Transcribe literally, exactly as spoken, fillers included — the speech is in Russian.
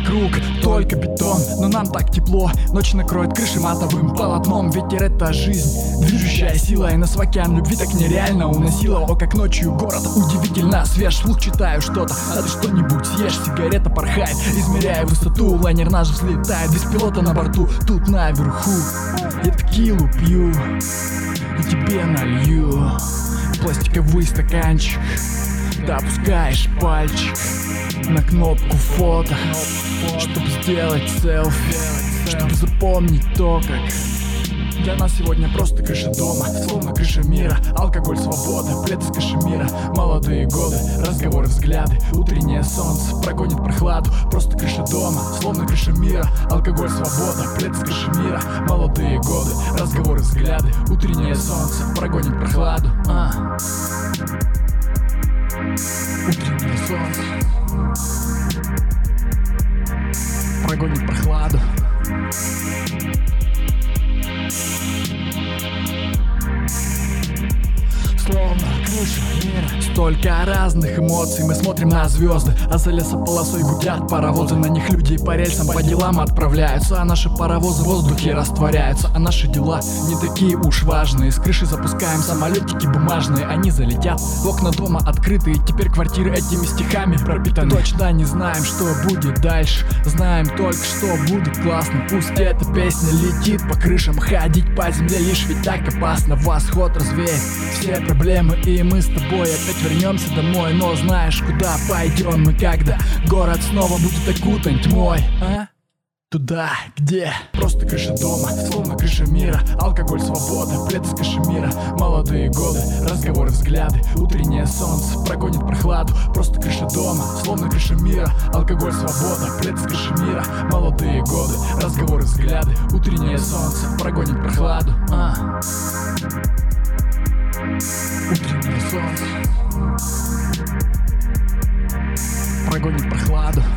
вокруг только бетон, но нам так тепло. Ночь накроет крыши матовым полотном. Ветер — это жизнь, движущая сила, и нас в океан любви так нереально уносила. О, как ночью город удивительно свеж. Вслух читаю что-то, а ты что-нибудь съешь. Сигарета порхает, измеряя высоту. Лайнер наш взлетает, без пилота на борту. Тут наверху я текилу пью и тебе налью пластиковый стаканчик. Ты опускаешь пальчик на кнопку фото, чтобы сделать селфи, чтобы запомнить то, как для нас сегодня просто крыша дома, словно крыша мира. Алкоголь, свобода, плед из кашемира. Молодые годы, разговоры, взгляды. Утреннее солнце прогонит прохладу. Просто крыша дома, словно крыша мира. Алкоголь, свобода, плед из кашемира. Молодые годы, разговоры, взгляды. Утреннее солнце прогонит прохладу. а. Утреннее солнце прогонит прохладу. Словно крыша мира. Столько разных эмоций, мы смотрим на звезды, а за лесополосой гудят паровозы. На них люди по рельсам по делам отправляются, а наши паровозы в воздухе растворяются. А наши дела не такие уж важные. С крыши запускаем самолетики бумажные. Они залетят в окна дома открытые. Теперь квартиры этими стихами пропитаны. Точно не знаем, что будет дальше. Знаем только, что будет классно. Пусть эта песня летит по крышам. Ходить по земле лишь ведь так опасно. Восход развеет все проблемы, и мы с тобой опять вернемся домой. Но знаешь, куда пойдем мы, когда город снова будет окутан тьмой, а? Туда, где просто крыша дома, словно крыша мира. Алкоголь, свобода, плед из кашемира. Молодые годы, разговоры, взгляды. Утреннее солнце прогонит прохладу. Просто крыша дома, словно крыша мира. Алкоголь, свобода, плед из кашемира. Молодые годы, разговоры, взгляды. Утреннее солнце прогонит прохладу. а. Утреннее солнце прогонит прохладу.